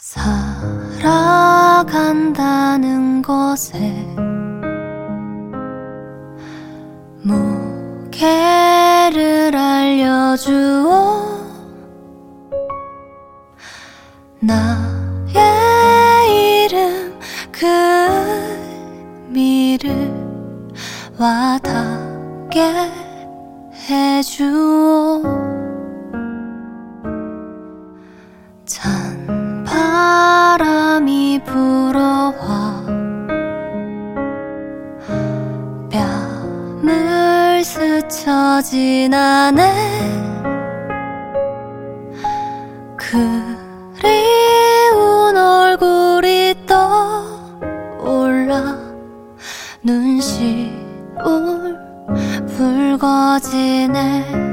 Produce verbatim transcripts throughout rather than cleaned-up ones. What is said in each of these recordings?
살아간다는 것에 무게를 알려주오. 나의 이름 그 의미를 와닿게 해주오. 찬 바람이 불어와 뺨을 스쳐 지나네. 그리운 얼굴이 떠올라 눈시울 붉어지네.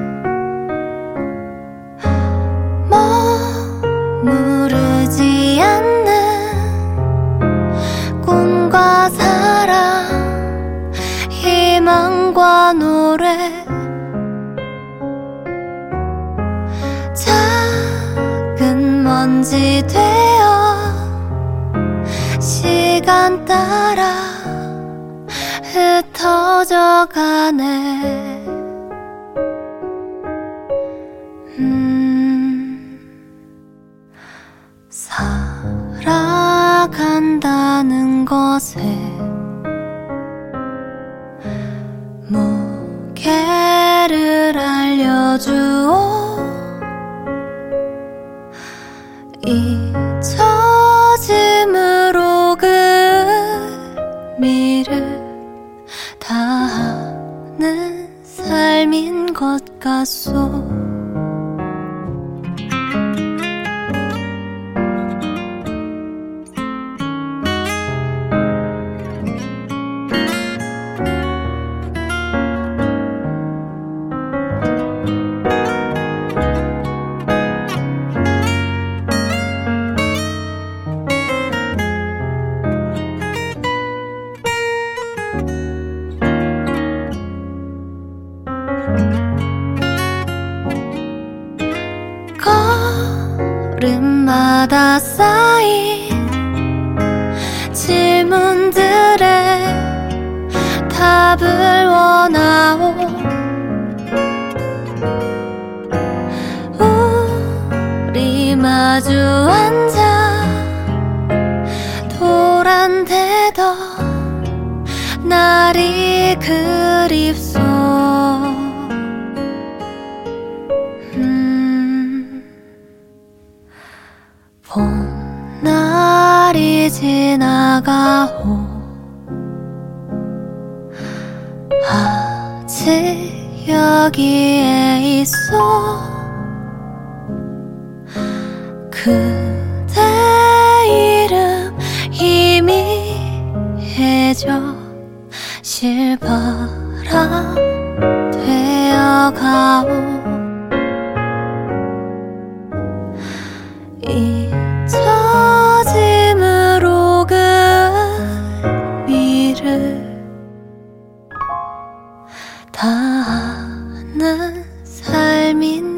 머무르지 않는 꿈과 사랑, 희망과 노래, 작은 먼지 되어 시간 따라 흩어져 가네. 음, 살아간다는 것에 무게를 알려주오. 잊혀짐으로 그 의미를 다하는 삶인 것 같소. 걸음마다 쌓인 질문들에 답을 원하오. 우리 마주 앉아 도란대던 날이 그립소. 봄날이 지나가오. 아직 여기에 있어. 그대 이름 희미해져 실바람 되어가오. 잊혀짐으로 그 의미를 다하는 삶인